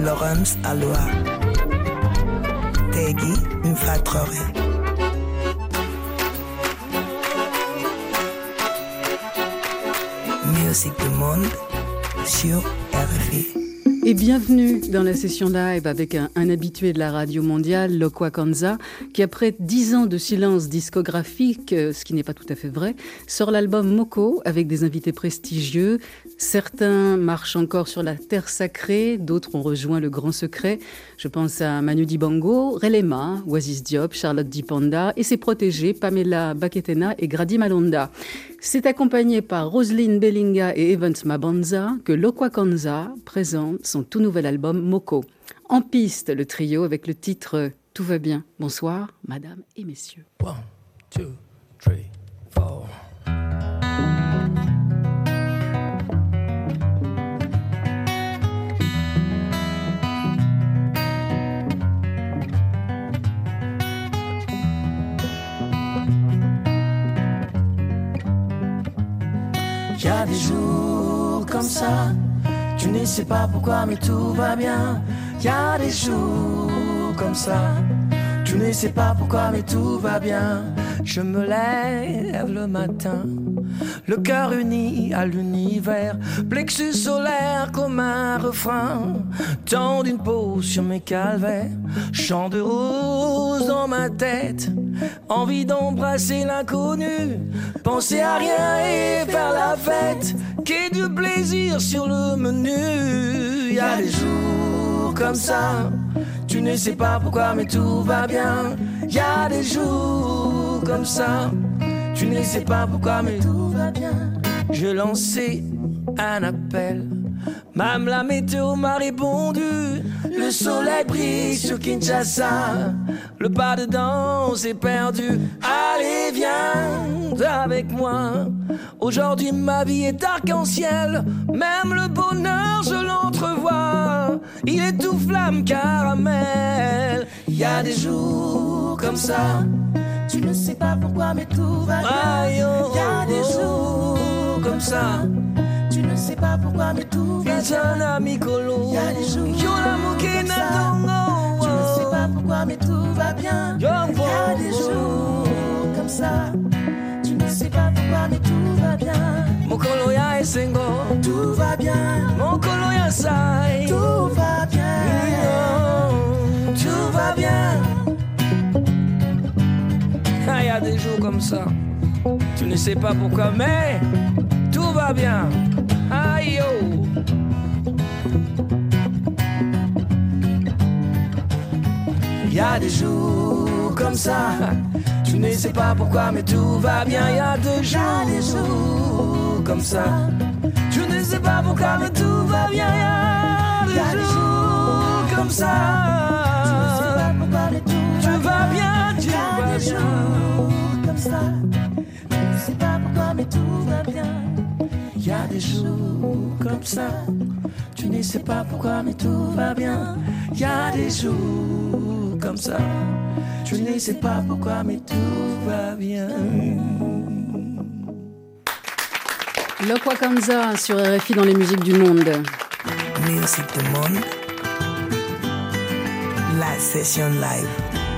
Lawrence Aloha, Tegui Mfatrore. Musique du monde sur RFI. Et bienvenue dans la session live avec un habitué de la radio mondiale, Lokwa Kanza, qui après 10 ans de silence discographique, ce qui n'est pas tout à fait vrai, sort l'album Moko avec des invités prestigieux. Certains marchent encore sur la terre sacrée, d'autres ont rejoint le grand secret. Je pense à Manu Dibango, Relema, Oasis Diop, Charlotte Dipanda et ses protégés Pamela Baketena et Grady Malonda. C'est accompagné par Roselyne Bellinga et Evans Mabonza que Lokwa Kanza présente son tout nouvel album Moko. En piste, le trio avec le titre Tout va bien. Bonsoir, madame et messieurs. 1, 2, 3, 4. Y a des jours comme ça, tu ne sais pas pourquoi mais tout va bien. Y a des jours comme ça, tu ne sais pas pourquoi mais tout va bien. Je me lève le matin, le cœur uni à l'univers, plexus solaire comme un refrain, temps d'une pause sur mes calvaires, chant de rose dans ma tête, envie d'embrasser l'inconnu, penser à rien et faire la fête, qu'est du plaisir sur le menu. Y a des jours comme ça, tu ne sais pas pourquoi mais tout va bien. Y a des jours comme ça, tu ne sais pas pourquoi mais tout va bien. J'ai lancé un appel, même la météo m'a répondu. Le soleil brille sur Kinshasa, le pas de danse est perdu. Allez viens avec moi, aujourd'hui ma vie est arc-en-ciel. Même le bonheur je l'entrevois, il est tout flamme caramel. Y a des jours comme ça, tu ne sais pas pourquoi mais tout va bien. Y a des jours comme ça, tu ne sais pas pourquoi mais tout va bien. Y a des jours comme ça, tu ne sais pas pourquoi mais tout va bien. Y a des jours comme ça, tu ne sais pas pourquoi mais tout va bien. Mokolo ya esengo, tout va bien. Mokolo ya sai, tout va bien. Tout va bien. Il y a des jours comme ça, tu ne sais pas pourquoi mais tout va bien. Aïe yo. Y a des jours comme ça, tu ne sais pas pourquoi mais tout va bien. Y a des jours comme ça, tu ne sais pas pourquoi mais tout va bien. Y a des jours comme ça, tu ne sais pas pourquoi mais tout va bien. Tu vas bien, tu vas bien. Comme ça, tu ne sais pas pourquoi mais tout va bien. Y a des jours comme ça, tu ne sais pas pourquoi mais tout va bien. Y a des jours comme ça, tu ne sais pas pourquoi mais tout va bien. Lokwa Kanza sur RFI dans les musiques du monde. Musique du monde. La session live.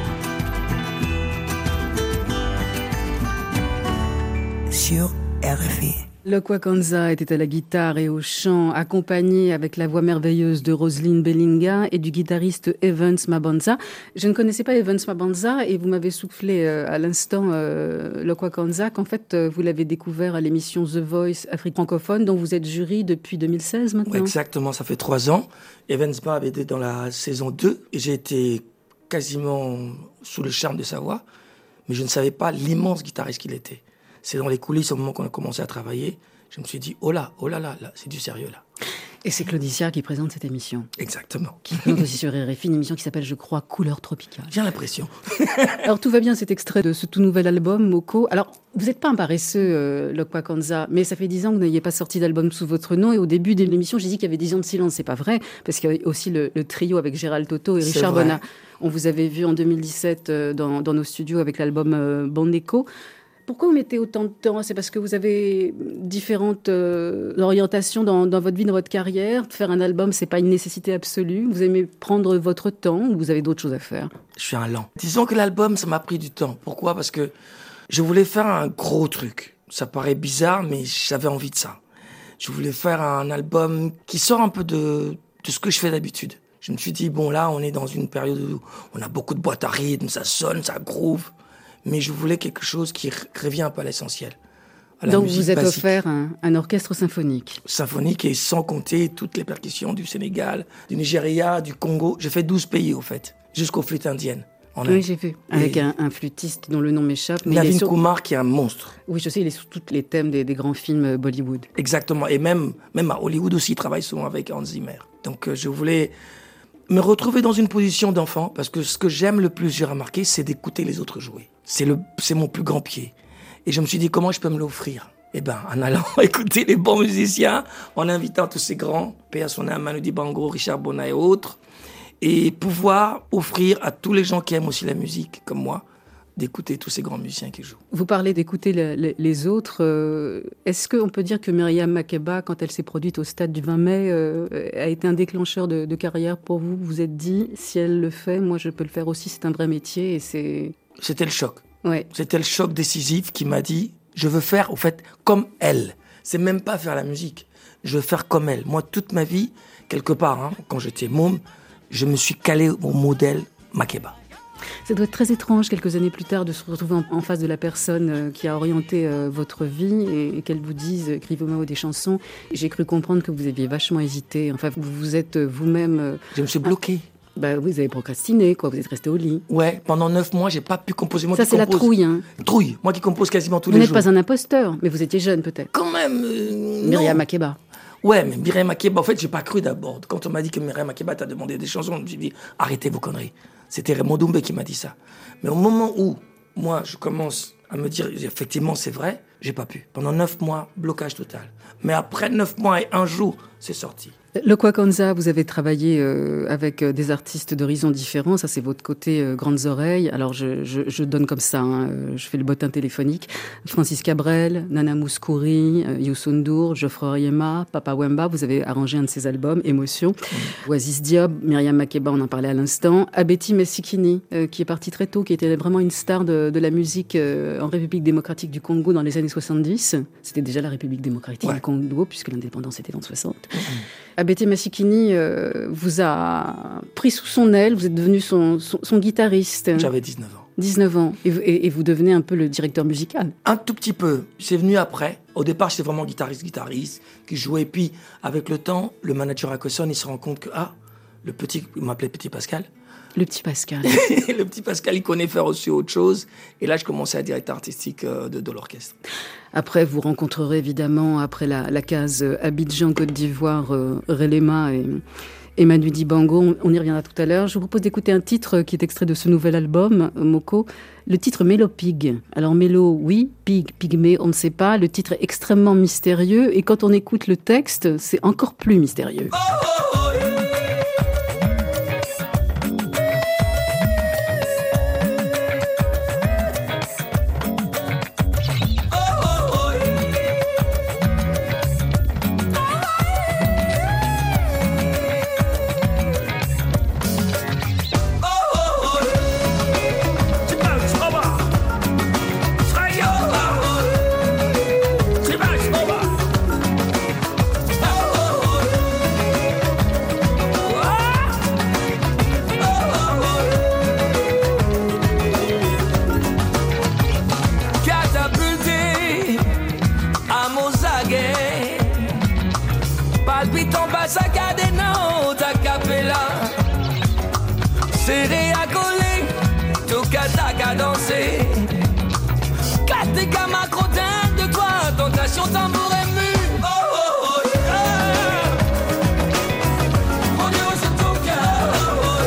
Sur RFI. Lokwa Kanza était à la guitare et au chant, accompagné avec la voix merveilleuse de Roselyne Bellinga et du guitariste Evans Mabonza. Je ne connaissais pas Evans Mabonza et vous m'avez soufflé à l'instant, Lokwa Kanza, qu'en fait vous l'avez découvert à l'émission The Voice Afrique francophone, dont vous êtes jury depuis 2016 maintenant. Ouais, exactement, ça fait 3 ans. Evans avait été dans la saison 2 et j'ai été quasiment sous le charme de sa voix, mais je ne savais pas l'immense guitariste qu'il était. C'est dans les coulisses, au moment qu'on a commencé à travailler, je me suis dit, oh là, là, c'est du sérieux là. Et c'est Claudicia qui présente cette émission. Exactement. Qui présente aussi sur RFI une émission qui s'appelle, je crois, Couleur Tropicale. J'ai l'impression. Alors tout va bien, cet extrait de ce tout nouvel album, Moko. Alors, vous n'êtes pas un paresseux, Lokwa Kanza, mais ça fait 10 ans que vous n'ayez pas sorti d'album sous votre nom. Et au début de l'émission, j'ai dit qu'il y avait 10 ans de silence. C'est pas vrai, parce qu'il y avait aussi le trio avec Gérald Toto et Richard Bonnat. On vous avait vu en 2017 dans nos studios avec l'album Bon Echo. Pourquoi vous mettez autant de temps? C'est parce que vous avez différentes orientations dans votre vie, dans votre carrière. Faire un album, c'est pas une nécessité absolue. Vous aimez prendre votre temps ou vous avez d'autres choses à faire? Je suis un lent. Disons que l'album, ça m'a pris du temps. Pourquoi? Parce que je voulais faire un gros truc. Ça paraît bizarre, mais j'avais envie de ça. Je voulais faire un album qui sort un peu de ce que je fais d'habitude. Je me suis dit, bon là, on est dans une période où on a beaucoup de boîtes à rythme, ça sonne, ça groove. Mais je voulais quelque chose qui revient un peu à l'essentiel. Donc vous êtes offert un orchestre symphonique. Symphonique et sans compter toutes les percussions du Sénégal, du Nigeria, du Congo. J'ai fait 12 pays au fait, jusqu'aux flûtes indiennes. Oui, j'ai vu. Avec un flûtiste dont le nom m'échappe. Navin Kumar qui est un monstre. Oui, je sais, il est sur tous les thèmes des grands films Bollywood. Exactement. Et même à Hollywood aussi, il travaille souvent avec Hans Zimmer. Donc je voulais me retrouver dans une position d'enfant, parce que ce que j'aime le plus, j'ai remarqué, c'est d'écouter les autres jouer. C'est mon plus grand pied. Et je me suis dit, comment je peux me l'offrir? Eh ben, en allant écouter les bons musiciens, en invitant tous ces grands, paix à son âme, Manu Dibango, Richard Bona et autres, et pouvoir offrir à tous les gens qui aiment aussi la musique, comme moi, d'écouter tous ces grands musiciens qui jouent. Vous parlez d'écouter les autres. Est-ce qu'on peut dire que Myriam Makeba, quand elle s'est produite au Stade du 20 mai, a été un déclencheur de carrière pour vous? Vous vous êtes dit, si elle le fait, moi je peux le faire aussi, c'est un vrai métier et c'est... C'était le choc. Ouais. C'était le choc décisif qui m'a dit, je veux faire, au fait, comme elle. C'est même pas faire la musique. Je veux faire comme elle. Moi, toute ma vie, quelque part, quand j'étais môme, je me suis calé au modèle Makeba. Ça doit être très étrange, quelques années plus tard, de se retrouver en face de la personne qui a orienté votre vie et qu'elle vous dise « écrivez-moi des chansons ». J'ai cru comprendre que vous aviez vachement hésité. Enfin, vous êtes vous-même... Je me suis bloqué. Vous avez procrastiné, quoi. Vous êtes resté au lit. Ouais, pendant 9 mois, j'ai pas pu composer. Moi ça, qui c'est compose... la trouille, Trouille, moi qui compose quasiment tous les jours. Vous n'êtes pas un imposteur, mais vous étiez jeune, peut-être. Quand même, Myriam Makeba. Ouais, mais Myriam Makeba, en fait, j'ai pas cru d'abord. Quand on m'a dit que Myriam Makeba t'a demandé des chansons, je me suis dit, arrêtez vos conneries. C'était Raymond Doumbé qui m'a dit ça. Mais au moment où, moi, je commence à me dire, effectivement, c'est vrai, j'ai pas pu. Pendant 9 mois, blocage total. Mais après 9 mois et un jour, c'est sorti. Lokwa Kanza, vous avez travaillé avec des artistes d'horizons différents. Ça, c'est votre côté grandes oreilles. Alors, je donne comme ça, je fais le bottin téléphonique. Francis Cabrel, Nana Mouskouri, Youssou N'Dour, Geoffrey Oyema, Papa Wemba. Vous avez arrangé un de ses albums, Émotion. Oasis Diop, Myriam Makeba, on en parlait à l'instant. Abeti Messikini, qui est partie très tôt, qui était vraiment une star de la musique en République démocratique du Congo dans les années 70. C'était déjà la République démocratique du Congo, puisque l'indépendance était dans 60. Abeti Messikini vous a pris sous son aile, vous êtes devenu son guitariste. J'avais 19 ans. 19 ans. Et vous devenez un peu le directeur musical. Un tout petit peu. C'est venu après. Au départ, j'étais vraiment guitariste qui jouait. Puis, avec le temps, le manager à Cosson, il se rend compte que, le petit, il m'appelait Petit Pascal. Le petit Pascal. Le petit Pascal, il connaît faire aussi autre chose. Et là, je commençais à être directeur artistique de l'orchestre. Après, vous rencontrerez évidemment, après la case Abidjan, Côte d'Ivoire, Relema et Manu Dibango. On y reviendra tout à l'heure. Je vous propose d'écouter un titre qui est extrait de ce nouvel album, Moko. Le titre Mélo Pig. Alors Mélo, oui, Pig, Pygmée, on ne sait pas. Le titre est extrêmement mystérieux. Et quand on écoute le texte, c'est encore plus mystérieux. Serré à coller, tout catac à danser. Katika macrodin de toi, tentation tambour et mu. Oh oh oh, yeah. On est au Zatoka. Oh oh.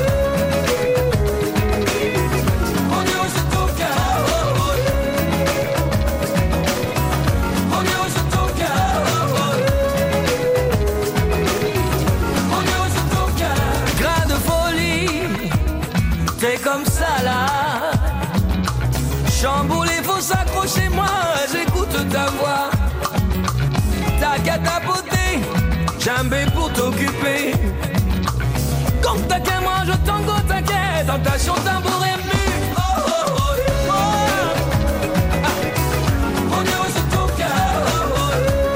On est au Zatoka. Oh oh. On est au Zatoka. Oh oh. On est au Zatoka. Grain de folie. T'es comme ça là, chamboule les faux on s'accroche chez moi, j'écoute ta voix. T'as qu'à tapoter, jamais pour t'occuper. Quand t'as qu'un moi, je tango, t'inquiète, tentation, tambour et mu. Oh, oh, oh, oh. Mon Dieu, c'est ton cœur. Oh, oh.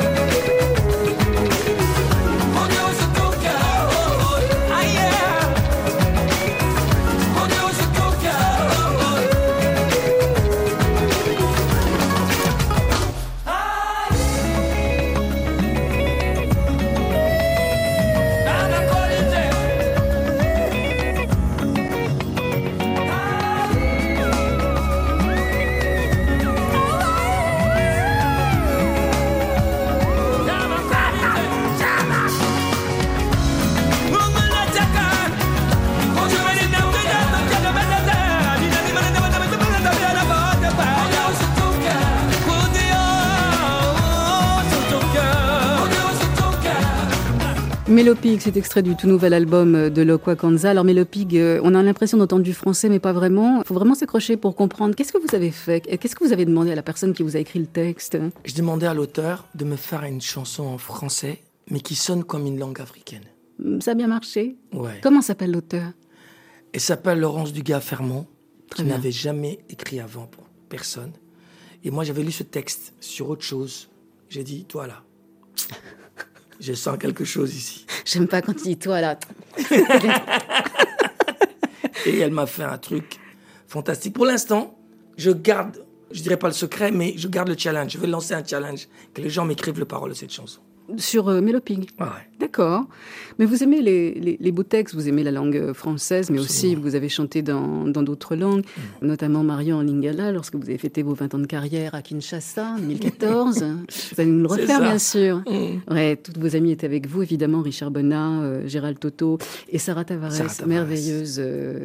Mon Dieu, c'est ton cœur. Oh, oh. Ah, yeah. Mon Dieu, c'est ton cœur. Oh, oh. Mélopig, c'est extrait du tout nouvel album de Lokwa Kanza. Alors Mélopig, on a l'impression d'entendre du français, mais pas vraiment. Il faut vraiment s'accrocher pour comprendre. Qu'est-ce que vous avez fait? Qu'est-ce que vous avez demandé à la personne qui vous a écrit le texte? Je demandais à l'auteur de me faire une chanson en français, mais qui sonne comme une langue africaine. Ça a bien marché? Ouais. Comment s'appelle l'auteur? Elle s'appelle Laurence Dugas-Fermont, Très qui bien. n'avait jamais écrit avant pour personne. Et moi, j'avais lu ce texte sur autre chose. J'ai dit, toi là, je sens quelque chose ici. J'aime pas quand tu dis toi là. Et elle m'a fait un truc fantastique. Pour l'instant, je garde, je dirais pas le secret, mais je garde le challenge. Je vais lancer un challenge, que les gens m'écrivent le parole de cette chanson. Sur Mélopig. Ouais. D'accord. Mais vous aimez les beaux textes, vous aimez la langue française, mais Absolument. aussi vous avez chanté dans d'autres langues, notamment Marion en Lingala, lorsque vous avez fêté vos 20 ans de carrière à Kinshasa en 2014. Vous allez nous le C'est refaire, ça. bien sûr. Ouais, toutes vos amies étaient avec vous, évidemment, Richard Bonnat, Gérald Toto et Sarah Tavares, Sarah Tavares. merveilleuse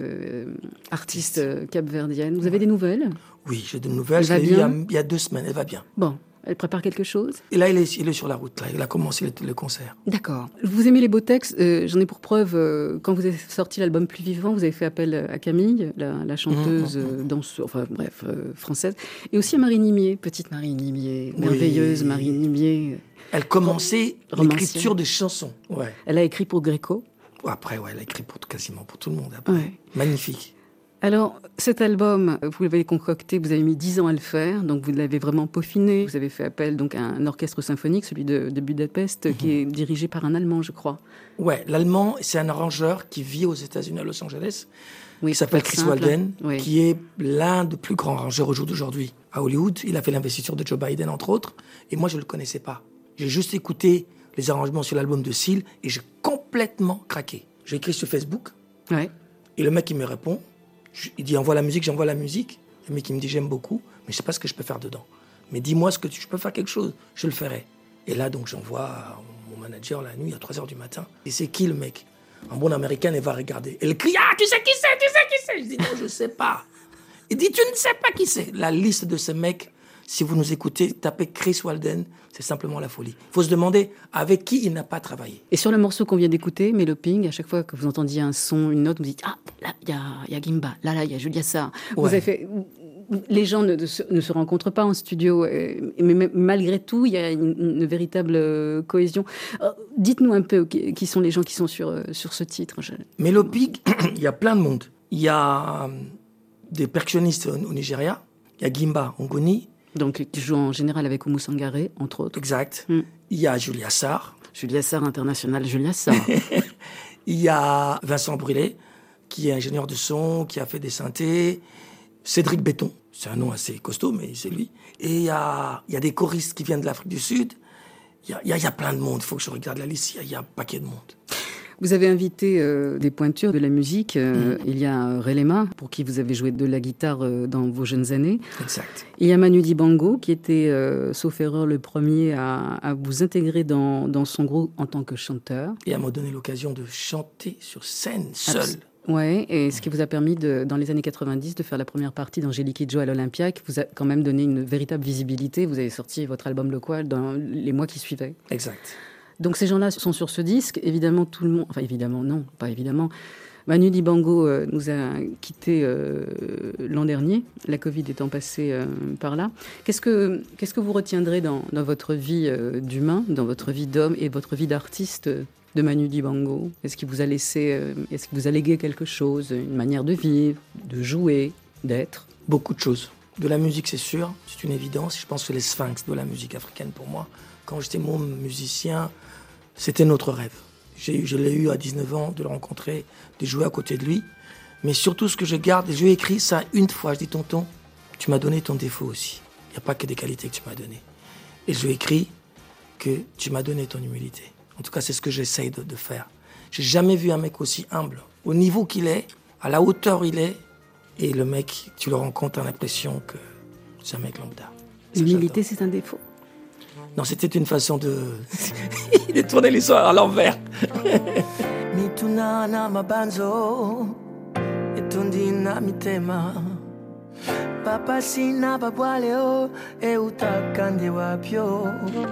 artiste capverdienne. Vous avez des nouvelles? Oui, j'ai de nouvelles. Elle va Je l'ai eu bien il y a 2 semaines, elle va bien. Bon, elle prépare quelque chose? Et là, il est sur la route. Là. Il a commencé le concert. D'accord. Vous aimez les beaux textes. J'en ai pour preuve, quand vous avez sorti l'album Plus Vivant, vous avez fait appel à Camille, la chanteuse, danseuse, enfin bref, française, et aussi à Marie Nimier, petite Marie Nimier, Oui. merveilleuse Marie Nimier. Elle commençait Romancière. l'écriture des chansons. Ouais. Elle a écrit pour Gréco. Après, ouais, elle a écrit quasiment pour tout le monde. Après. Ouais. Magnifique. Alors, cet album, vous l'avez concocté, vous avez mis 10 ans à le faire, donc vous l'avez vraiment peaufiné. Vous avez fait appel donc à un orchestre symphonique, celui de Budapest, qui est dirigé par un Allemand, je crois. Ouais, l'allemand, c'est un arrangeur qui vit aux États-Unis, à Los Angeles. Oui, Il s'appelle pour Chris faire simple. Walden, Oui. qui est l'un des plus grands arrangeurs au jour d'aujourd'hui à Hollywood. Il a fait l'investiture de Joe Biden, entre autres. Et moi, je ne le connaissais pas. J'ai juste écouté les arrangements sur l'album de Seal et j'ai complètement craqué. J'ai écrit sur Facebook Ouais. et le mec, il me répond. Il dit, envoie la musique, j'envoie la musique. Le mec, il me dit, j'aime beaucoup, mais je ne sais pas ce que je peux faire dedans. Mais dis-moi ce que je peux faire quelque chose, je le ferai. Et là, donc, j'envoie à mon manager la nuit à 3h du matin. Et c'est qui le mec? Un bon américain, il va regarder. Et il crie, ah, tu sais qui c'est, tu sais qui c'est? Je dis, non, je ne sais pas. Il dit, tu ne sais pas qui c'est. La liste de ces mecs, si vous nous écoutez, tapez Chris Walden, c'est simplement la folie. Il faut se demander avec qui il n'a pas travaillé. Et sur le morceau qu'on vient d'écouter, Mélopig, à chaque fois que vous entendiez un son, une note, vous dites, ah, là, il y a Gimba, là, il y a Julia Sarr. Vous Ouais. avez fait... Les gens ne se rencontrent pas en studio, mais malgré tout, il y a une véritable cohésion. Dites-nous un peu qui sont les gens qui sont sur ce titre. Mélopig, il y a plein de monde. Il y a des percussionnistes au Nigeria, il y a Gimba Ngoni, Donc, qui joue en général avec Oumou Sangaré, entre autres. exact. Mm. Il y a Julia Sarr, Julia Sarr, internationale Julia Sarr. il y a Vincent Brulé, qui est ingénieur de son, qui a fait des synthés, Cédric Béton, c'est un nom assez costaud, mais c'est lui. Et il y a des choristes qui viennent de l'Afrique du Sud. Il y a plein de monde, il faut que je regarde la liste, il y a un paquet de monde. Vous avez invité des pointures de la musique. Il y a Relema, pour qui vous avez joué de la guitare dans vos jeunes années. Exact. Il y a Manu Dibango, qui était, sauf erreur, le premier à vous intégrer dans son groupe en tant que chanteur. Et à me donner l'occasion de chanter sur scène, seul. Ouais, et ce qui vous a permis, dans les années 90, de faire la première partie d'Angélique Kidjo à l'Olympia, qui vous a quand même donné une véritable visibilité. Vous avez sorti votre album Lokwa dans les mois qui suivaient. Exact. Donc ces gens-là sont sur ce disque. Évidemment, tout le monde... Enfin, évidemment, non, pas évidemment. Manu Dibango nous a quittés l'an dernier, la Covid étant passée par là. Qu'est-ce que vous retiendrez dans votre vie d'humain, dans votre vie d'homme et votre vie d'artiste de Manu Dibango? Est-ce qu'il vous a laissé, est-ce qu'il vous a légué quelque chose, une manière de vivre, de jouer, d'être? Beaucoup de choses. De la musique, c'est sûr, c'est une évidence. Je pense que les sphinx de la musique africaine pour moi. Quand j'étais mon musicien, c'était notre rêve. Je l'ai eu à 19 ans, de le rencontrer, de jouer à côté de lui. Mais surtout, ce que je garde, et je lui ai écrit ça une fois, je dis, tonton, tu m'as donné ton défaut aussi. Il n'y a pas que des qualités que tu m'as données. Et je lui ai écrit que tu m'as donné ton humilité. En tout cas, c'est ce que j'essaye de faire. J'ai jamais vu un mec aussi humble. Au niveau qu'il est, à la hauteur où il est, et le mec, tu le rencontres, tu as l'impression que c'est un mec lambda. L'humilité, c'est un défaut? Non, c'était une façon de tourner l'histoire à l'envers. Mituna na mabanzo etundi na mitema papa sina babwaleo eutakande wapyo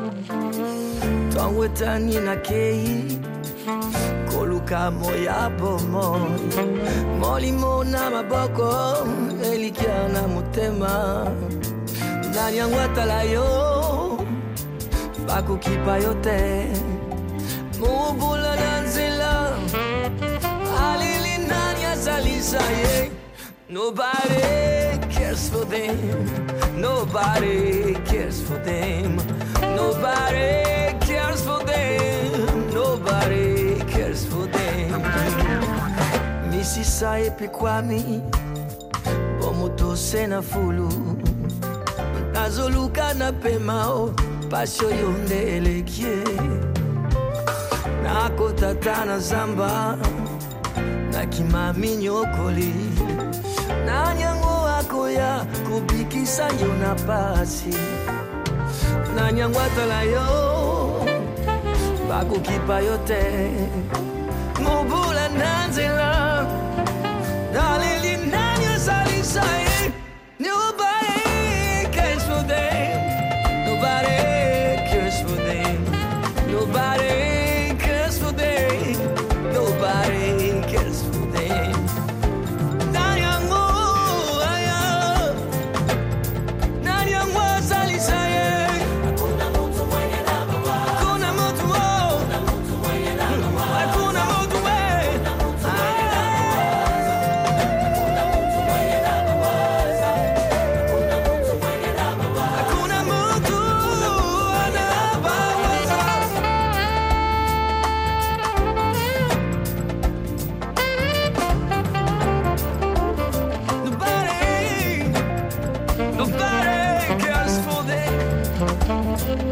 twangwetani na kei koluka moya bomo molimo na maboko elikia na motema nani angwatala yo bakukipa yote mubula na nzela alili nani azalisa ye. Nobody cares for them. Nobody cares for them. Nobody cares for them. Nobody cares for them. Misisa epikwami bomoto sena fulu nazoluka na pemao pasio yonde elekie nakotata na zamba nakimami nyokoli nanyango akoya kubikisa yo na pasi nanyango atala yo bakukipa yo te mobula nanzela daleli nanya salisa ye. Nobody cares for them. Nobody cares for them. Nobody cares for them. Nobody cares for them. Nanyango aya, nanyango salisa ye. Hakuna mtu mwenye namba wa. Hakuna mtu wo. Hakuna mtu mwenye namba wa. Hakuna mtu we. Hakuna mtu mwenye namba wa. Hakuna mtu mwenye namba wa. Hakuna mtu anaba Nobody cares for them.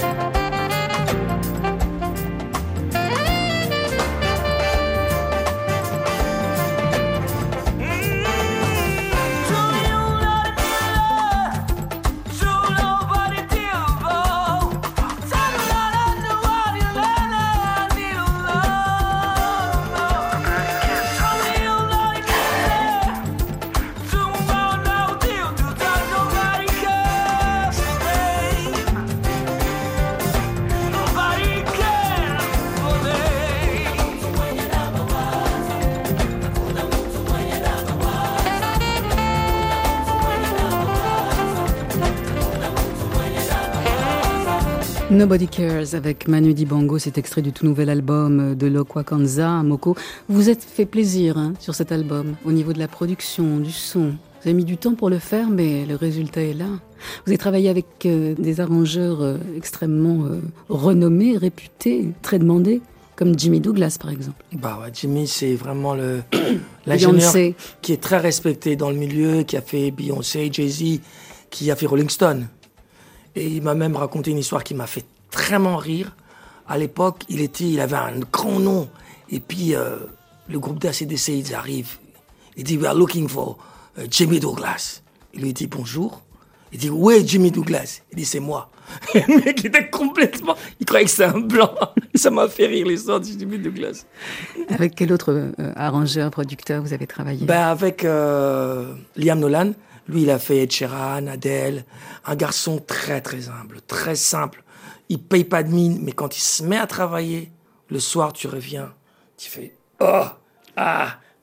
Nobody Cares avec Manu Dibango, cet extrait du tout nouvel album de Lokwa Kanza, Moko. Vous vous êtes fait plaisir sur cet album, au niveau de la production, du son. Vous avez mis du temps pour le faire, mais le résultat est là. Vous avez travaillé avec des arrangeurs extrêmement renommés, réputés, très demandés, comme Jimmy Douglas par exemple. Bah ouais, Jimmy, c'est vraiment l'ingénieur Beyoncé, qui est très respecté dans le milieu, qui a fait Beyoncé, Jay-Z, qui a fait Rolling Stone. Et il m'a même raconté une histoire qui m'a fait vraiment rire. À l'époque, il avait un grand nom. Et puis, le groupe d'ACDC, ils arrivent. Il dit, we are looking for Jimmy Douglas. Il lui dit bonjour. Il dit, où est Jimmy Douglas? Il dit, c'est moi. Le mec était complètement... Il croyait que c'était un blanc. Ça m'a fait rire, l'histoire de Jimmy Douglas. Avec quel autre arrangeur, producteur vous avez travaillé? Avec Liam Nolan. Lui, il a fait Ed Sheeran, Adele. Un garçon très, très humble, très simple. Il paye pas de mine, mais quand il se met à travailler, le soir, tu reviens, tu fais « Oh, ah,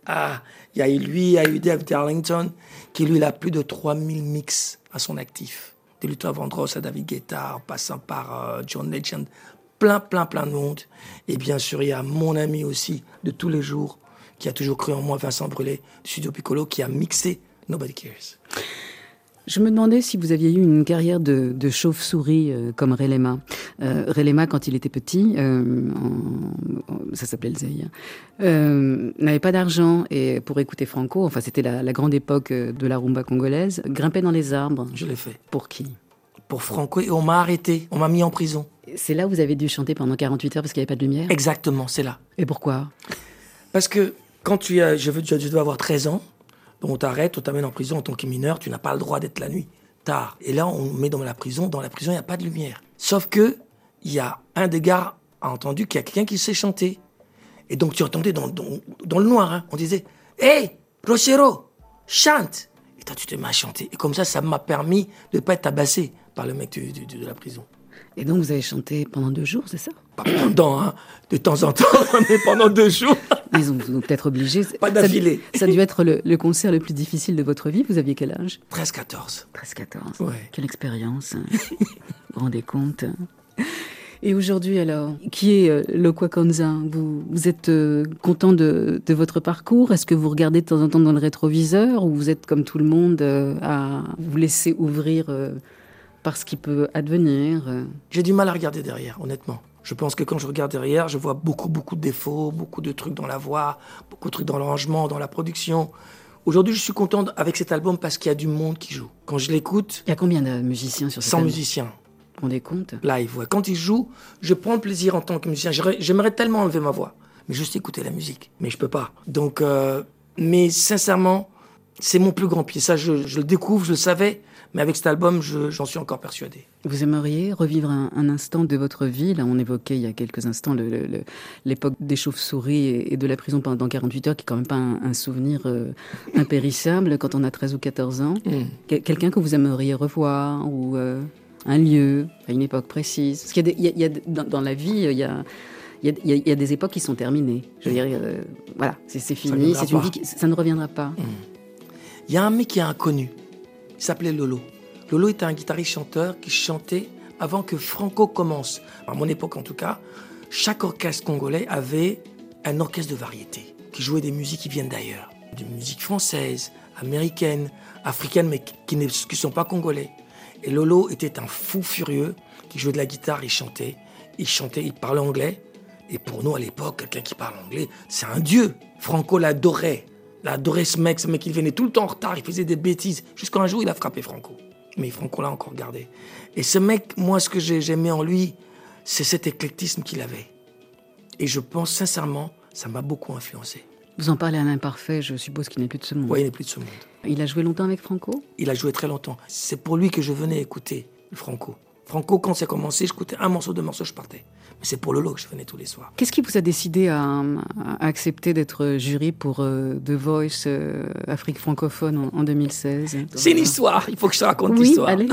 Il y a eu lui, il y a eu Dave Darlington, qui lui, il a plus de 3000 mix à son actif. De Luther Vandross à David Guetta, en passant par John Legend, plein de monde. Et bien sûr, il y a mon ami aussi, de tous les jours, qui a toujours cru en moi, Vincent Brulé, du Studio Piccolo, qui a mixé Nobody Cares. Je me demandais si vous aviez eu une carrière de chauve-souris comme Relema. Relema, quand il était petit, ça s'appelait le Zeï, n'avait pas d'argent et pour écouter Franco, enfin c'était la grande époque de la rumba congolaise, grimpait dans les arbres. Je l'ai fait. Pour qui ? Pour Franco, et on m'a arrêté, on m'a mis en prison. C'est là où vous avez dû chanter pendant 48 heures parce qu'il n'y avait pas de lumière ? Exactement, c'est là. Et pourquoi ? Parce que quand je dois avoir 13 ans, on t'arrête, on t'amène en prison en tant que mineur, tu n'as pas le droit d'être la nuit, tard. Et là, on met dans la prison, il n'y a pas de lumière. Sauf que, il y a un des gars a entendu qu'il y a quelqu'un qui sait chanter. Et donc, tu entendais dans le noir, hein, on disait « Hey, Rochero, chante !» Et toi, tu te mets à chanter. Et comme ça m'a permis de ne pas être tabassé par le mec de la prison. Et donc, vous avez chanté pendant 2 jours, c'est ça ? Pas pendant, hein, de temps en temps, mais pendant 2 jours. Ils ont peut-être obligé. Pas d'affilée. Ça a dû être le concert le plus difficile de votre vie. Vous aviez quel âge ? 13-14. 13-14. Ouais. Quelle expérience. Vous vous rendez compte ? Et aujourd'hui, alors, qui est Lokwa Kanza ? Vous êtes content de votre parcours ? Est-ce que vous regardez de temps en temps dans le rétroviseur ? Ou vous êtes, comme tout le monde, à vous laisser ouvrir par ce qui peut advenir ? J'ai du mal à regarder derrière, honnêtement. Je pense que quand je regarde derrière, je vois beaucoup de défauts, beaucoup de trucs dans la voix, beaucoup de trucs dans l'arrangement, dans la production. Aujourd'hui, je suis content avec cet album parce qu'il y a du monde qui joue. Quand je l'écoute... Il y a combien de musiciens sur cet 100 album ? musiciens. Vous vous rendez compte ? Live, ouais. Quand ils jouent, je prends le plaisir en tant que musicien. J'aimerais tellement enlever ma voix, mais juste écouter la musique. Mais je peux pas. Donc, mais sincèrement, c'est mon plus grand pied. Ça, je le découvre, je le savais. Mais avec cet album, j'en suis encore persuadé. Vous aimeriez revivre un instant de votre vie ? Là, on évoquait il y a quelques instants l'époque des chauves-souris et de la prison pendant 48 heures, qui est quand même pas un souvenir impérissable quand on a 13 ou 14 ans. Quelqu'un que vous aimeriez revoir ou un lieu à une époque précise ? Parce qu'il y a dans la vie, il y a des époques qui sont terminées. Je veux dire, voilà, c'est fini, c'est une vie ça ne reviendra pas. Il y a un mec qui est inconnu. Il s'appelait Lolo. Lolo était un guitariste-chanteur qui chantait avant que Franco commence. À mon époque, en tout cas, chaque orchestre congolais avait un orchestre de variété qui jouait des musiques qui viennent d'ailleurs. Des musiques françaises, américaines, africaines, mais qui ne sont pas congolais. Et Lolo était un fou furieux qui jouait de la guitare, il chantait, il parlait anglais. Et pour nous, à l'époque, quelqu'un qui parle anglais, c'est un dieu. Franco l'adorait. Il adorait ce mec, il venait tout le temps en retard, il faisait des bêtises. Jusqu'à un jour, il a frappé Franco. Mais Franco l'a encore gardé. Et ce mec, moi, ce que j'aimais en lui, c'est cet éclectisme qu'il avait. Et je pense sincèrement, ça m'a beaucoup influencé. Vous en parlez à l'imparfait, je suppose qu'il n'est plus de ce monde. Oui, il n'est plus de ce monde. Il a joué longtemps avec Franco ? Il a joué très longtemps. C'est pour lui que je venais écouter Franco. Franco, quand c'est commencé, j'écoutais un morceau, 2 morceaux, je partais. Mais c'est pour Lolo que je venais tous les soirs. Qu'est-ce qui vous a décidé à accepter d'être jury pour The Voice Afrique francophone en 2016 ? C'est une histoire, il faut que je te raconte l'histoire. Allez.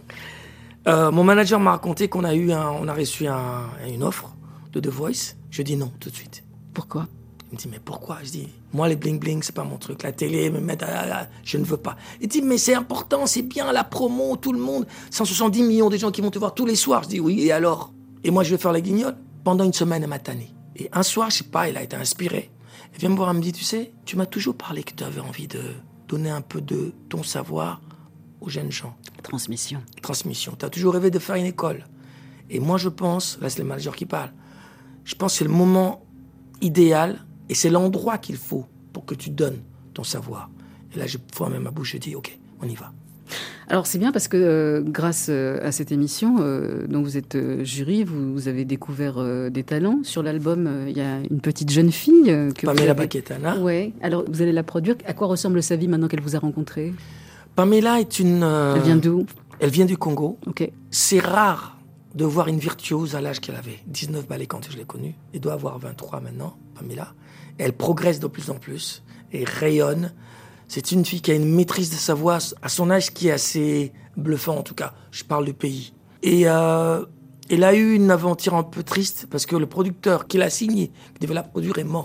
Mon manager m'a raconté qu'on a reçu une offre de The Voice. Je dis non, tout de suite. Pourquoi ? Il me dit, mais pourquoi ? Je dis, moi, les bling-bling, c'est pas mon truc. La télé, me mettre, je ne veux pas. Il dit, mais c'est important, c'est bien, la promo, tout le monde. 170 millions de gens qui vont te voir tous les soirs. Je dis, oui, et alors ? Et moi, je vais faire la guignole. Pendant une semaine, elle m'a tanné. Et un soir, je sais pas, elle a été inspirée. Elle vient me voir, elle me dit, tu sais, tu m'as toujours parlé que tu avais envie de donner un peu de ton savoir aux jeunes gens. Transmission. Tu as toujours rêvé de faire une école. Et moi, je pense, là, c'est le manager qui parle, je pense que c'est le moment idéal et c'est l'endroit qu'il faut pour que tu donnes ton savoir. Et là, je prends même ma bouche, je dis, OK, on y va. Alors c'est bien parce que grâce à cette émission dont vous êtes jury, vous avez découvert des talents. Sur l'album, il y a une petite jeune fille que Pamela Baketana. Ouais. Alors vous allez la produire. À quoi ressemble sa vie maintenant qu'elle vous a rencontré ? Pamela est une... Elle vient d'où ? Elle vient du Congo. Ok. C'est rare de voir une virtuose à l'âge qu'elle avait. 19 balais quand je l'ai connue. Elle doit avoir 23 maintenant, Pamela. Elle progresse de plus en plus et rayonne. C'est une fille qui a une maîtrise de sa voix à son âge qui est assez bluffant, en tout cas. Je parle du pays. Et elle a eu une aventure un peu triste parce que le producteur qui l'a signée, qui devait la produire, est mort.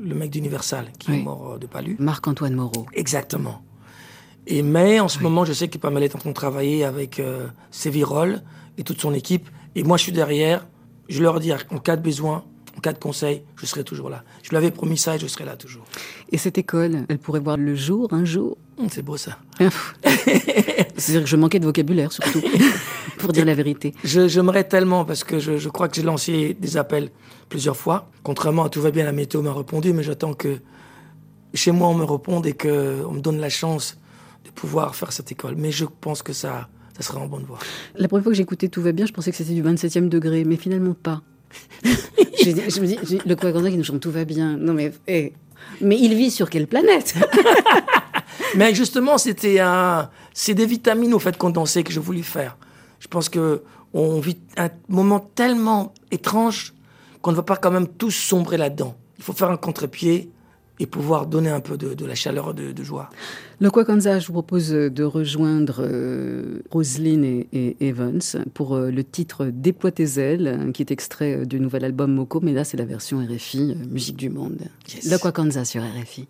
le mec d'Universal, qui est mort de palu. Marc-Antoine Moreau. Exactement. Mais en ce moment, je sais que Pamela est en train de travailler avec Sévirol et toute son équipe. Et moi, je suis derrière. Je leur dis, en cas de besoin, en cas de conseil, je serai toujours là. Je lui avais promis ça et je serai là toujours. Et cette école, elle pourrait voir le jour, un jour? C'est beau ça. C'est-à-dire que je manquais de vocabulaire, surtout, pour dire la vérité. J'aimerais tellement, parce que je crois que j'ai lancé des appels plusieurs fois. Contrairement à Tout va bien, la météo m'a répondu, mais j'attends que chez moi on me réponde et qu'on me donne la chance de pouvoir faire cette école. Mais je pense que ça sera en bonne voie. La première fois que j'écoutais Tout va bien, je pensais que c'était du 27e degré, mais finalement pas. Je me dis, le Loco Akanza qui nous chante Tout va bien. Non mais il vit sur quelle planète? Mais justement, c'est des vitamines au fait condensées que je voulais faire. Je pense qu'on vit un moment tellement étrange qu'on ne va pas quand même tous sombrer là-dedans. Il faut faire un contre-pied et pouvoir donner un peu de la chaleur, de joie. Loco Akanza, je vous propose de rejoindre Roselyne et Evans pour le titre Déploie tes ailes, qui est extrait du nouvel album Moko, mais là c'est la version RFI, Musique du Monde. Yes. Loco Akanza sur RFI.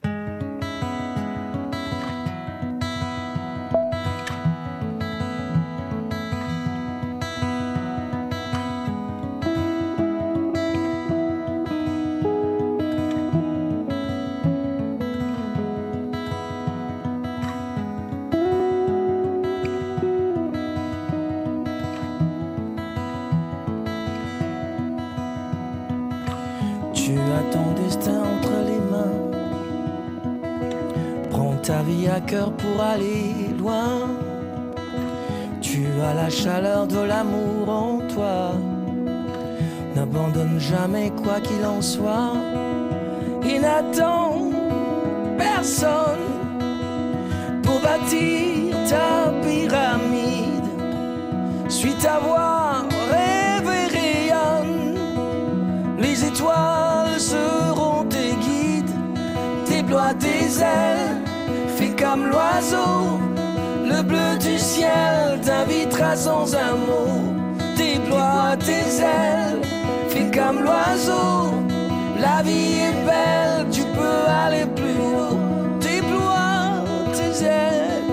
Tu as ton destin entre les mains. Prends ta vie à cœur pour aller loin. Tu as la chaleur de l'amour en toi. N'abandonne jamais quoi qu'il en soit. Et n'attends personne pour bâtir ta pyramide. Suis ta voie, rêve et rayonne. Les étoiles seront tes guides. Déploie tes ailes, fais comme l'oiseau. Le bleu du ciel t'invitera sans un mot. Déploie tes ailes, fais comme l'oiseau. La vie est belle, tu peux aller plus haut. Déploie tes ailes.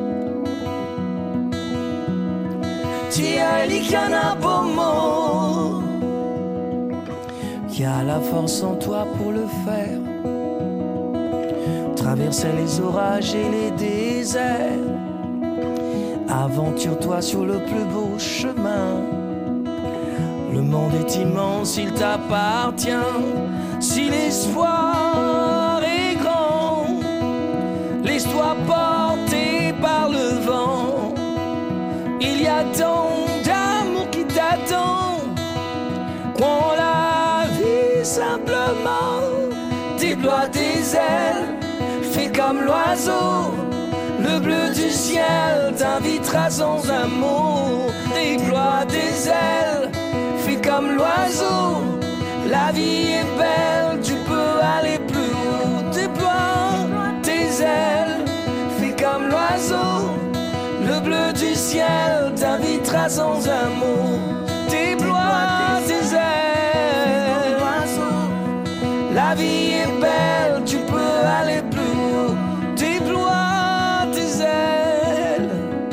Tia Elikana Bomo. Qui a la force en toi pour le faire. Traverser les orages et les déserts. Aventure-toi sur le plus beau chemin. Le monde est immense, il t'appartient. Si l'espoir est grand, laisse-toi porter par le vent. Il y a tant d'amour qui t'attend. Crois la vie simplement. Déploie tes ailes, fais comme l'oiseau. Le bleu du ciel t'invitera sans un mot. Déploie tes ailes, fais comme l'oiseau. La vie est belle, tu peux aller plus haut. Déploie tes ailes, fais comme l'oiseau. Le bleu du ciel t'invitera sans un mot. Déploie tes ailes, la vie est belle, tu peux aller plus haut. Déploie tes ailes.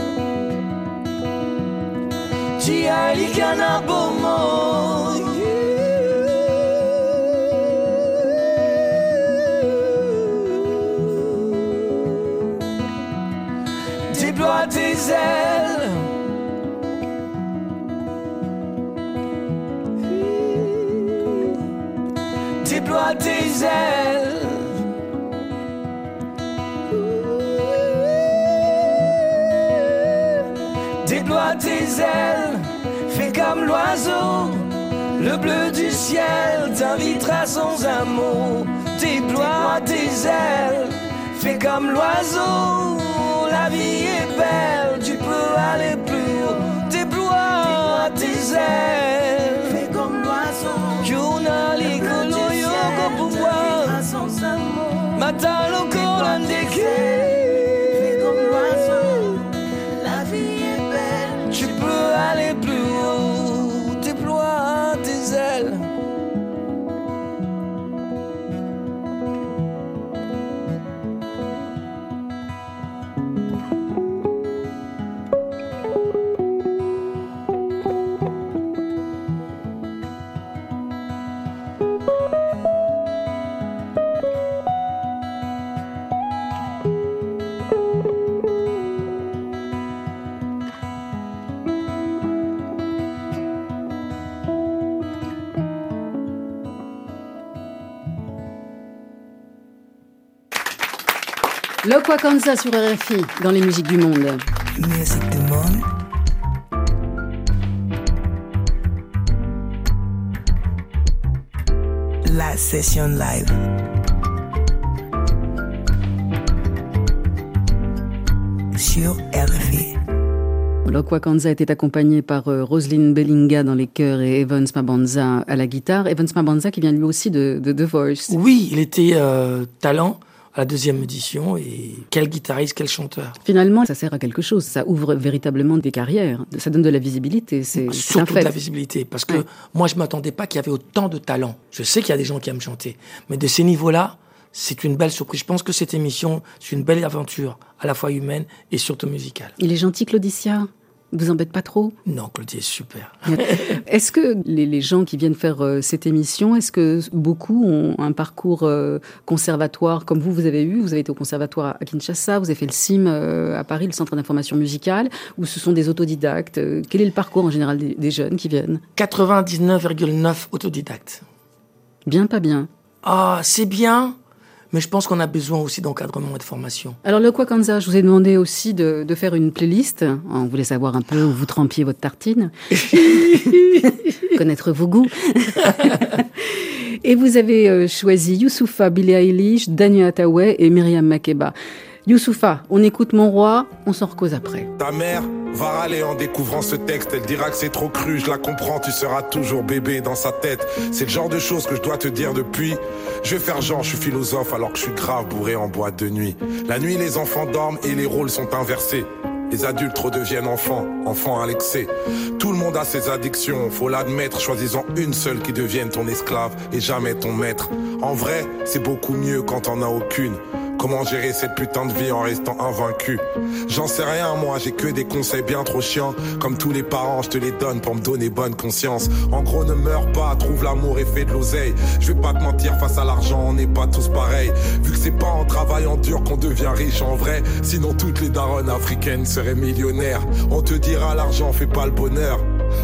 Tia Elikana Bomo. Déploie tes ailes. Déploie tes ailes. Déploie tes ailes. Fais comme l'oiseau. Le bleu du ciel t'invitera sans un mot. Déploie tes ailes. Fais comme l'oiseau. La vie est belle, tu peux aller plus haut. Déploie tes ailes. Fais comme l'oiseau. Yonali kolo yoko pouvoir. Matalo kolandeke. Fais comme l'oiseau. La vie est belle, tu peux aller plus haut. Déploie tes ailes. Lokwa Kanza sur RFI, dans les musiques du monde. Musique du monde. La session live. Sur RFI. Lokwa Kanza était accompagné par Roselyne Bellinga dans les chœurs et Evans Mabonza à la guitare. Evans Mabonza qui vient lui aussi de The Voice. Oui, il était talent à la 2e édition et quel guitariste, quel chanteur. Finalement, ça sert à quelque chose, ça ouvre véritablement des carrières, ça donne de la visibilité, c'est surtout un fait. De la visibilité, parce que moi je m'attendais pas qu'il y avait autant de talent. Je sais qu'il y a des gens qui aiment chanter, mais de ces niveaux-là, c'est une belle surprise. Je pense que cette émission, c'est une belle aventure, à la fois humaine et surtout musicale. Il est gentil, Claudicia? Vous embête pas trop? Non, Claudia est super. Est-ce que les gens qui viennent faire cette émission, est-ce que beaucoup ont un parcours conservatoire comme vous avez eu? Vous avez été au conservatoire à Kinshasa, vous avez fait le CIM à Paris, le Centre d'information musicale, ou ce sont des autodidactes? Quel est le parcours en général des jeunes qui viennent? 99,9 autodidactes. Bien, pas bien? Ah, c'est bien, mais je pense qu'on a besoin aussi d'encadrement et de formation. Alors, Lokwa Kanza, je vous ai demandé aussi de faire une playlist. On voulait savoir un peu où vous trempiez votre tartine. Connaître vos goûts. Et vous avez choisi Youssoupha, Billie Eilish, Daniel Hathaway et Myriam Makeba. Youssoupha, on écoute Mon Roi, on s'en recose après. Ta mère va râler en découvrant ce texte. Elle dira que c'est trop cru, je la comprends, tu seras toujours bébé dans sa tête. C'est le genre de choses que je dois te dire depuis. Je vais faire genre, je suis philosophe alors que je suis grave bourré en boîte de nuit. La nuit, les enfants dorment et les rôles sont inversés. Les adultes redeviennent enfants à l'excès. Tout le monde a ses addictions, faut l'admettre. Choisis-en une seule qui devienne ton esclave et jamais ton maître. En vrai, c'est beaucoup mieux quand t'en as aucune. Comment gérer cette putain de vie en restant invaincu? J'en sais rien, moi, j'ai que des conseils bien trop chiants. Comme tous les parents, je te les donne pour me donner bonne conscience. En gros, ne meurs pas, trouve l'amour et fais de l'oseille. Je vais pas te mentir, face à l'argent, on n'est pas tous pareils. Vu que c'est pas en travaillant dur qu'on devient riche en vrai. Sinon toutes les daronnes africaines seraient millionnaires. On te dira l'argent fait pas le bonheur.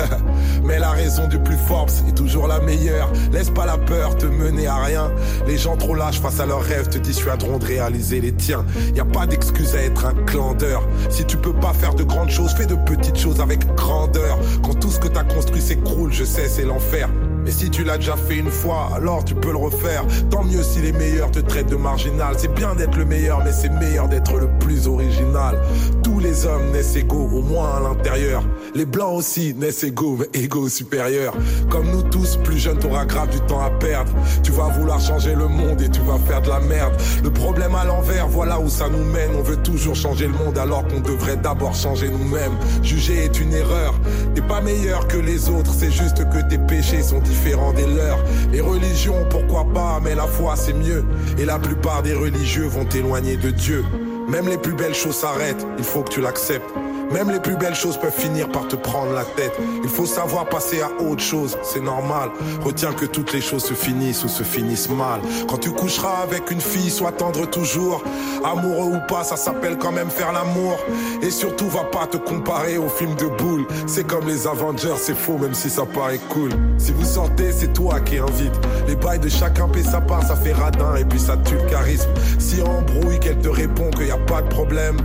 Mais la raison du plus fort est toujours la meilleure. Laisse pas la peur te mener à rien. Les gens trop lâches face à leurs rêves te dissuaderont de réaliser les tiens. Y a pas d'excuse à être un clandeur. Si tu peux pas faire de grandes choses, fais de petites choses avec grandeur. Quand tout ce que t'as construit s'écroule, je sais c'est l'enfer. Mais si tu l'as déjà fait une fois, alors tu peux le refaire. Tant mieux si les meilleurs te traitent de marginal. C'est bien d'être le meilleur, mais c'est meilleur d'être le plus original. Tous les hommes naissent égaux, au moins à l'intérieur. Les blancs aussi naissent égaux, mais égaux supérieurs. Comme nous tous, plus jeune t'auras grave du temps à perdre. Tu vas vouloir changer le monde et tu vas faire de la merde. Le problème à l'envers, voilà où ça nous mène. On veut toujours changer le monde alors qu'on devrait d'abord changer nous-mêmes. Juger est une erreur. T'es pas meilleur que les autres, c'est juste que tes péchés sont différents des leurs. Les religions, pourquoi pas, mais la foi c'est mieux. Et la plupart des religieux vont t'éloigner de Dieu. Même les plus belles choses s'arrêtent, il faut que tu l'acceptes. Même les plus belles choses peuvent finir par te prendre la tête. Il faut savoir passer à autre chose, c'est normal. Retiens que toutes les choses se finissent ou se finissent mal. Quand tu coucheras avec une fille, sois tendre toujours. Amoureux ou pas, ça s'appelle quand même faire l'amour. Et surtout, va pas te comparer aux films de boules. C'est comme les Avengers, c'est faux même si ça paraît cool. Si vous sortez, c'est toi qui invite. Les bails de chacun paie sa part, ça fait radin et puis ça tue le charisme. Si en embrouille, qu'elle te répond qu'il y a pas de problème,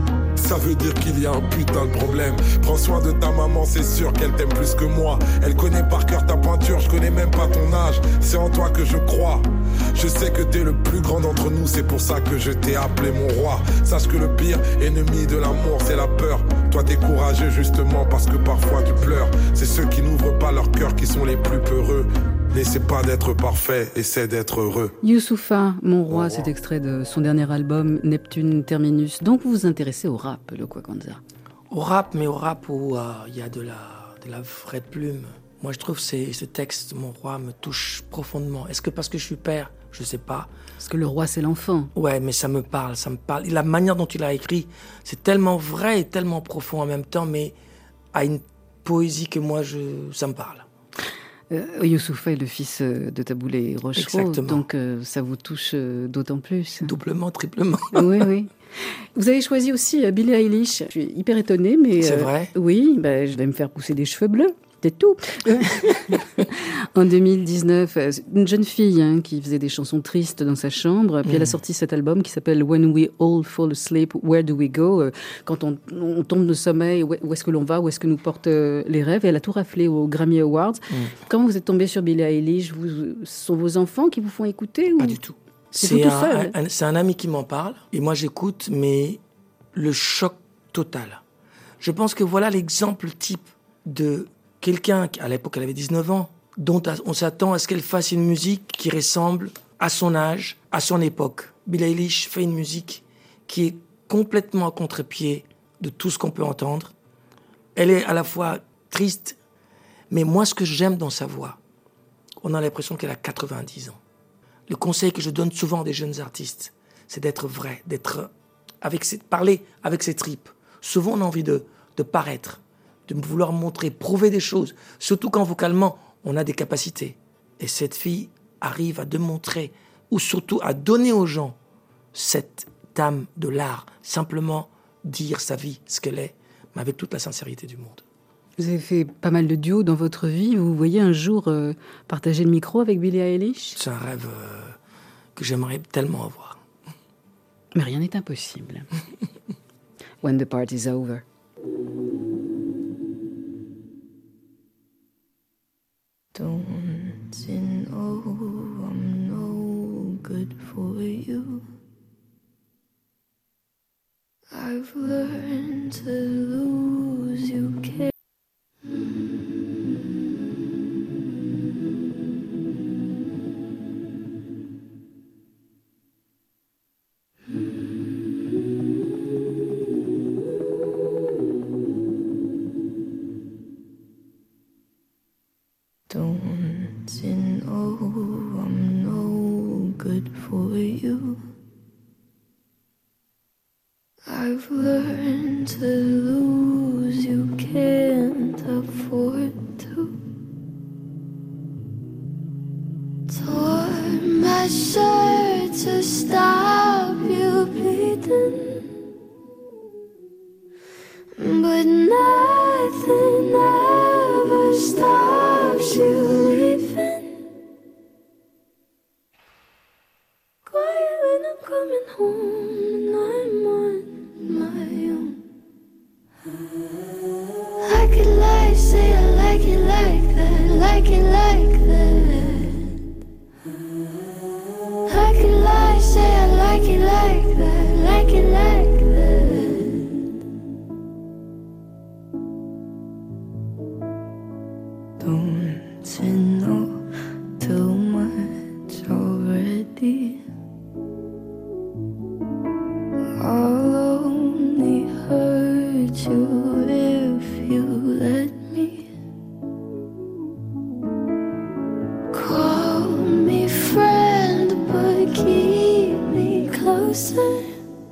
ça veut dire qu'il y a un putain de problème. Prends soin de ta maman, c'est sûr qu'elle t'aime plus que moi. Elle connaît par cœur ta pointure, je connais même pas ton âge. C'est en toi que je crois. Je sais que t'es le plus grand d'entre nous, c'est pour ça que je t'ai appelé mon roi. Sache que le pire ennemi de l'amour, c'est la peur. Toi t'es courageux justement parce que parfois tu pleures. C'est ceux qui n'ouvrent pas leur cœur qui sont les plus peureux. N'essaie pas d'être parfait, essaie d'être heureux. Youssoupha, Mon Roi, cet extrait de son dernier album, Neptune Terminus. Donc vous vous intéressez au rap, Lokwa Kanza? Au rap, mais au rap où il y a de la vraie plume. Moi je trouve que ce texte, Mon Roi, me touche profondément. Est-ce que parce que je suis père? Je sais pas. Parce que le roi c'est l'enfant. Ouais, mais ça me parle. Et la manière dont il a écrit, c'est tellement vrai et tellement profond en même temps, mais à une poésie que moi, ça me parle. Youssoupha est le fils de Taboulé Rochereau, donc ça vous touche d'autant plus. Doublement, triplement. Oui. Vous avez choisi aussi Billie Eilish. Je suis hyper étonnée, mais... C'est vrai? Oui, je vais me faire pousser des cheveux bleus. C'est tout. En 2019, une jeune fille qui faisait des chansons tristes dans sa chambre, puis elle a sorti cet album qui s'appelle When We All Fall Asleep, Where Do We Go? Quand on tombe de sommeil, où est-ce que l'on va? Où est-ce que nous portent les rêves? Et elle a tout raflé aux Grammy Awards. Comment vous êtes tombé sur Billie Eilish? Ce sont vos enfants qui vous font écouter? Pas du tout. C'est un ami qui m'en parle, et moi j'écoute, mais le choc total. Je pense que voilà l'exemple type de quelqu'un qui, à l'époque, elle avait 19 ans, dont on s'attend à ce qu'elle fasse une musique qui ressemble à son âge, à son époque. Billie Eilish fait une musique qui est complètement à contre-pied de tout ce qu'on peut entendre. Elle est à la fois triste, mais moi, ce que j'aime dans sa voix, on a l'impression qu'elle a 90 ans. Le conseil que je donne souvent à des jeunes artistes, c'est d'être vrai, parler avec ses tripes. Souvent, on a envie de paraître, de vouloir montrer, prouver des choses, surtout quand vocalement, on a des capacités. Et cette fille arrive à démontrer, ou surtout à donner aux gens cette âme de l'art, simplement dire sa vie, ce qu'elle est, mais avec toute la sincérité du monde. Vous avez fait pas mal de duos dans votre vie. Vous voyez un jour partager le micro avec Billie Eilish? C'est un rêve que j'aimerais tellement avoir. Mais rien n'est impossible. When the party's over. Don't you know I'm no good for you? I've learned to lose you, kid. Don't you know I'm no good for you? I've learned to lose you, can't afford to. Tore my shirt to stop you bleeding, but nothing ever stops you leaving. Quiet when I'm coming home and I'm on my own. I could lie, say I like it like that, like it like that. I could lie, say I like it like that, like it like that. Don't you know too much already? I'll only hurt you if you let me. Call me friend, but keep me closer.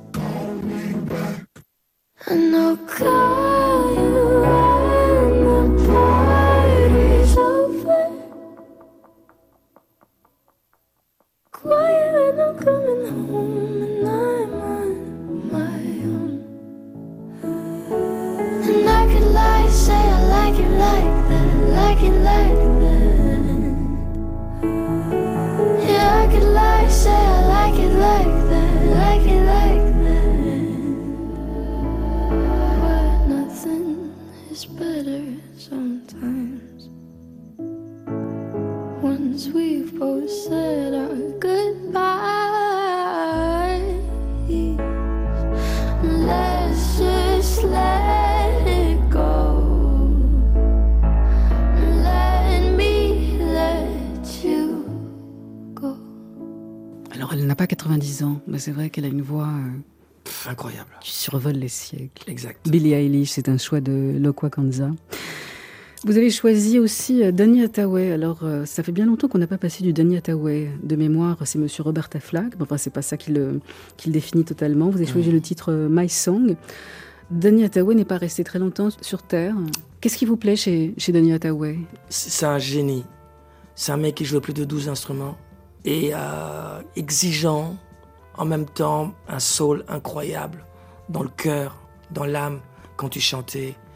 And I'll call you when the party's over. Quiet when I'm coming home and I'm on my own. And I could lie, say I like it like that, like it like that. Yeah, I could lie, say I like it like that, like it like that. But nothing is better sometimes. Once we've both said our goodbyes, let's just let it go. Let me let you go. Alors, elle n'a pas 90 ans, mais c'est vrai qu'elle a une voix Incroyable. qui survole les siècles. Exact. Billie Eilish, c'est un choix de Lokwa Kanza. Vous avez choisi aussi Donny Hathaway. Alors, ça fait bien longtemps qu'on n'a pas passé du Donny Hathaway. De mémoire, c'est Monsieur Roberta Flack. Enfin, c'est pas ça qui le définit totalement. Vous avez choisi le titre My Song. Donny Hathaway n'est pas resté très longtemps sur Terre. Qu'est-ce qui vous plaît chez Donny Hathaway? C'est un génie. C'est un mec qui jouait plus de 12 instruments. Et exigeant, en même temps, un soul incroyable. Dans le cœur, dans l'âme, quand tu chantais.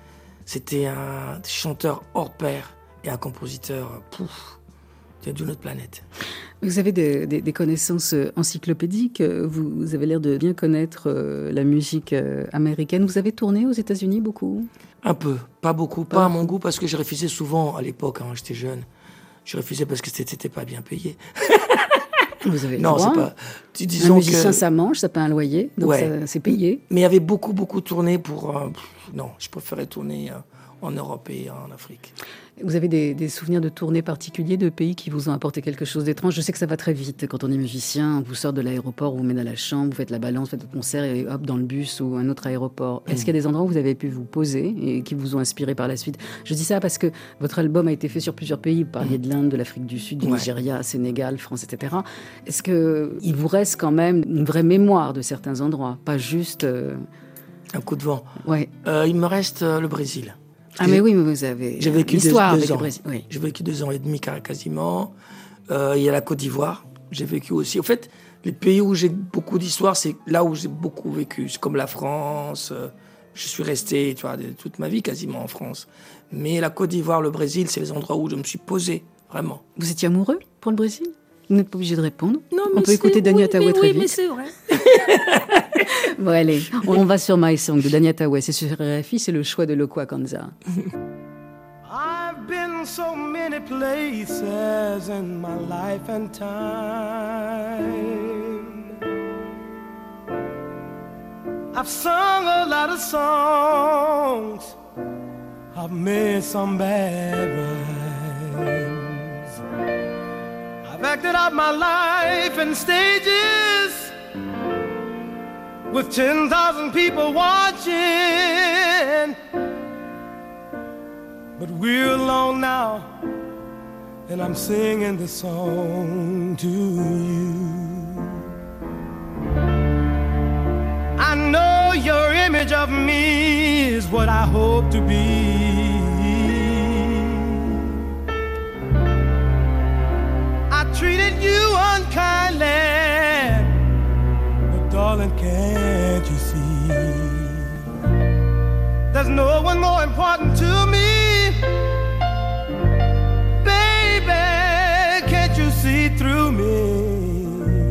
C'était un chanteur hors pair et un compositeur, d'une autre planète. Vous avez des connaissances encyclopédiques, vous avez l'air de bien connaître la musique américaine. Vous avez tourné aux États-Unis beaucoup ? Un peu, pas beaucoup, pas à mon goût, parce que j'ai refusé souvent à l'époque, quand j'étais jeune. Je refusais parce que c'était pas bien payé. Vous avez le non, droit. c'est pas. Disons un musicien, que ça mange, ça paie un loyer, donc ouais. c'est payé. Mais il y avait beaucoup tourné pour. Non, je préférais tourner en Europe et en Afrique. Vous avez des souvenirs de tournées particuliers de pays qui vous ont apporté quelque chose d'étrange? Je sais que ça va très vite quand on est musicien. On vous sort de l'aéroport, on vous met dans la chambre, vous faites la balance, vous faites le concert et hop, dans le bus ou un autre aéroport. Est-ce qu'il y a des endroits où vous avez pu vous poser et qui vous ont inspiré par la suite? Je dis ça parce que votre album a été fait sur plusieurs pays. Vous parliez de l'Inde, de l'Afrique du Sud, du Nigeria, Sénégal, France, etc. Est-ce qu'il vous reste quand même une vraie mémoire de certains endroits? Pas juste... Un coup de vent. Ouais. Il me reste le Brésil. Ah mais oui, mais vous avez j'ai vécu l'histoire deux avec ans. le Brésil. Oui. J'ai vécu 2 ans et demi quasiment. Il y a la Côte d'Ivoire. J'ai vécu aussi. En fait, les pays où j'ai beaucoup d'histoire, c'est là où j'ai beaucoup vécu. C'est comme la France. Je suis resté, tu vois, toute ma vie quasiment en France. Mais la Côte d'Ivoire, le Brésil, c'est les endroits où je me suis posé, vraiment. Vous étiez amoureux pour le Brésil? Vous n'êtes pas obligé de répondre. Non, on peut écouter Dania Taoué très vite. Oui, mais c'est vrai. Bon, allez, on va sur My Song de Dania Taoué. C'est sur RFI, c'est le choix de Lokwa Kanza. I've been so many places in my life and time. I've sung a lot of songs. I've made some bad rhymes. I've acted out my life in stages with 10,000 people watching. But we're alone now, and I'm singing this song to you. I know your image of me is what I hope to be. I treated you unkindly, but darling, can't you see? There's no one more important to me. Baby, can't you see through me?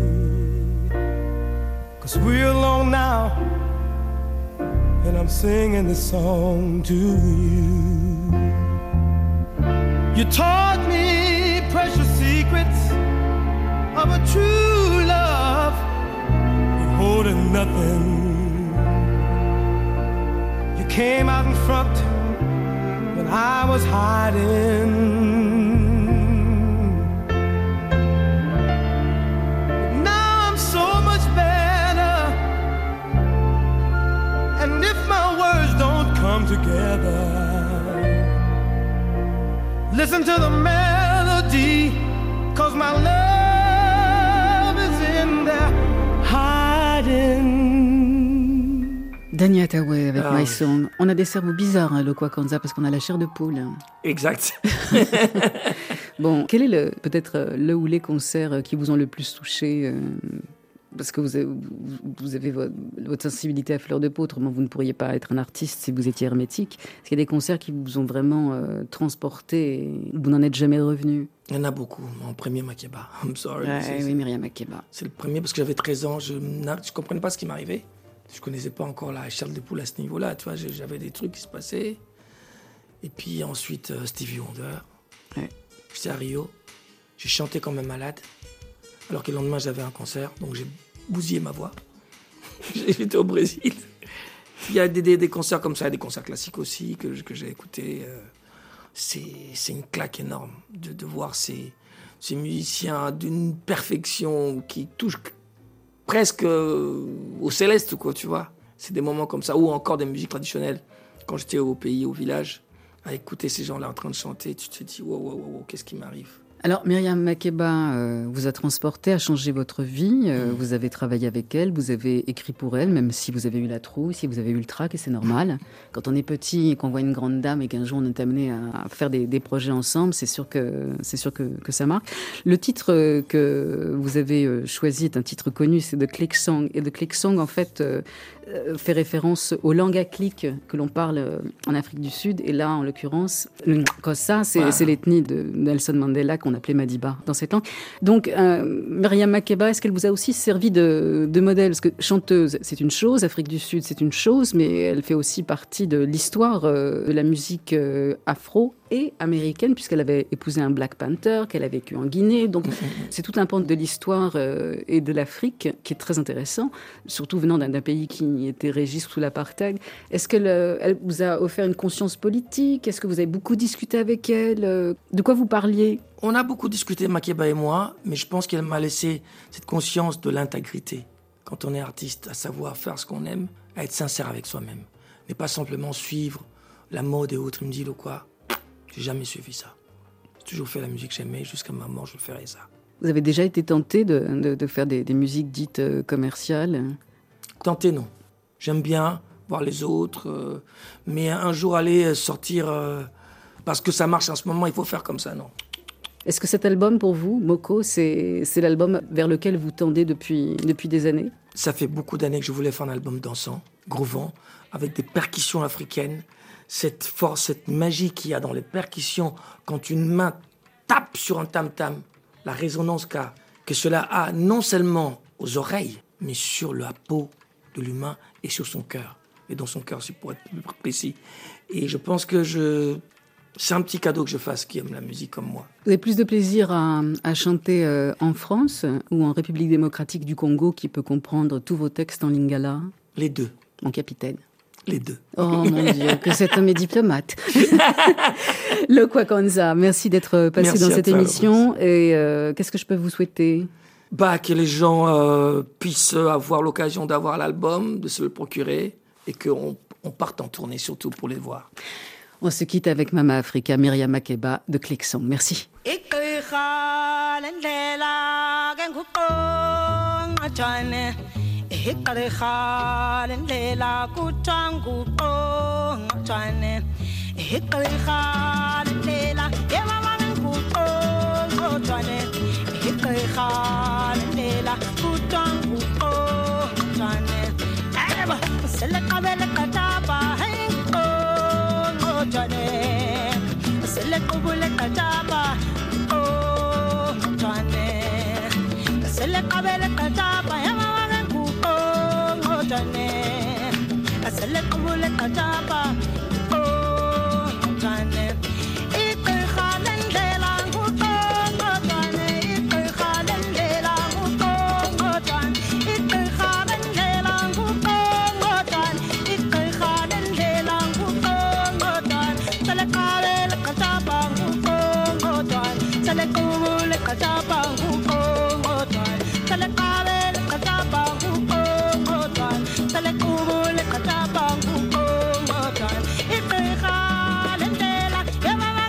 'Cause we're alone now, and I'm singing this song to you. You taught me precious secrets of a true love, holding nothing. You came out in front when I was hiding. Now I'm so much better, and if my words don't come together, listen to the melody, 'cause my love is in there hiding. Dania Taoué avec My Song. On a des cerveaux bizarres, hein, Lokwa Kanza, parce qu'on a la chair de poule. Exact. Bon, quel est peut-être le ou les concerts qui vous ont le plus touché parce que vous avez votre sensibilité à fleur de peau, autrement vous ne pourriez pas être un artiste si vous étiez hermétique. Est-ce qu'il y a des concerts qui vous ont vraiment transporté et vous n'en êtes jamais revenu? Il y en a beaucoup. En premier, Makeba. I'm sorry. Oui, Myriam Makeba. C'est le premier parce que j'avais 13 ans. Je ne comprenais pas ce qui m'arrivait. Je ne connaissais pas encore la chair de poule à ce niveau-là. Tu vois, j'avais des trucs qui se passaient. Et puis ensuite, Stevie Wonder. Ouais. J'étais à Rio. J'ai chanté comme un malade. Alors que le lendemain, j'avais un concert. Donc j'ai bousillé ma voix. J'étais au Brésil. Il y a des concerts comme ça, des concerts classiques aussi que j'ai écoutés. C'est une claque énorme de voir ces musiciens d'une perfection qui touche presque au céleste, quoi, tu vois. C'est des moments comme ça, ou encore des musiques traditionnelles. Quand j'étais au pays, au village, à écouter ces gens-là en train de chanter, tu te dis, wow, qu'est-ce qui m'arrive? Alors, Myriam Makeba vous a transporté, a changé votre vie. Vous avez travaillé avec elle, vous avez écrit pour elle, même si vous avez eu la trouille, si vous avez eu le trac, et c'est normal. Quand on est petit et qu'on voit une grande dame et qu'un jour on est amené à faire des projets ensemble, c'est sûr que ça marque. Le titre que vous avez choisi est un titre connu, c'est The Click Song. Et The Click Song, en fait, fait référence aux langues à clic que l'on parle en Afrique du Sud. Et là, en l'occurrence, le Xhosa, c'est l'ethnie de Nelson Mandela qu'on appelait Madiba dans cette langue. Donc, Myriam Makeba, est-ce qu'elle vous a aussi servi de modèle? Parce que chanteuse, c'est une chose, Afrique du Sud, c'est une chose, mais elle fait aussi partie de l'histoire de la musique afro et américaine, puisqu'elle avait épousé un Black Panther, qu'elle a vécu en Guinée. Donc, c'est tout un pan de l'histoire et de l'Afrique qui est très intéressant, surtout venant d'un pays qui était régi sous l'apartheid. Est-ce qu'elle vous a offert une conscience politique? Est-ce que vous avez beaucoup discuté avec elle? De quoi vous parliez? On a beaucoup discuté, Makeba et moi, mais je pense qu'elle m'a laissé cette conscience de l'intégrité. Quand on est artiste, à savoir faire ce qu'on aime, à être sincère avec soi-même. Mais pas simplement suivre la mode et autres. Il me dit, quoi, j'ai jamais suivi ça. J'ai toujours fait la musique que j'aimais, jusqu'à ma mort, je ferai ça. Vous avez déjà été tenté de faire des musiques dites commerciales? Tenté, non. J'aime bien voir les autres, mais un jour aller sortir, parce que ça marche en ce moment, il faut faire comme ça, non. Est-ce que cet album, pour vous, Moko, c'est l'album vers lequel vous tendez depuis des années? Ça fait beaucoup d'années que je voulais faire un album dansant, groovant, avec des percussions africaines. Cette force, cette magie qu'il y a dans les percussions, quand une main tape sur un tam-tam, la résonance que cela a non seulement aux oreilles, mais sur la peau de l'humain et sur son cœur. Et dans son cœur, c'est pour être plus précis. Et je pense que c'est un petit cadeau que je fasse qui aime la musique comme moi. Vous avez plus de plaisir à chanter en France ou en République démocratique du Congo, qui peut comprendre tous vos textes en lingala? Les deux. Mon capitaine. Les deux. Oh mon Dieu, que cet homme est diplomate. Lokwa Kanza, merci d'être passé dans cette émission. Et qu'est-ce que je peux vous souhaiter? Que les gens puissent avoir l'occasion d'avoir l'album, de se le procurer, et qu'on parte en tournée surtout pour les voir. On se quitte avec Mama Africa, Myriam Makeba de Click Song. Merci.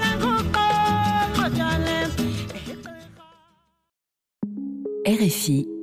RFI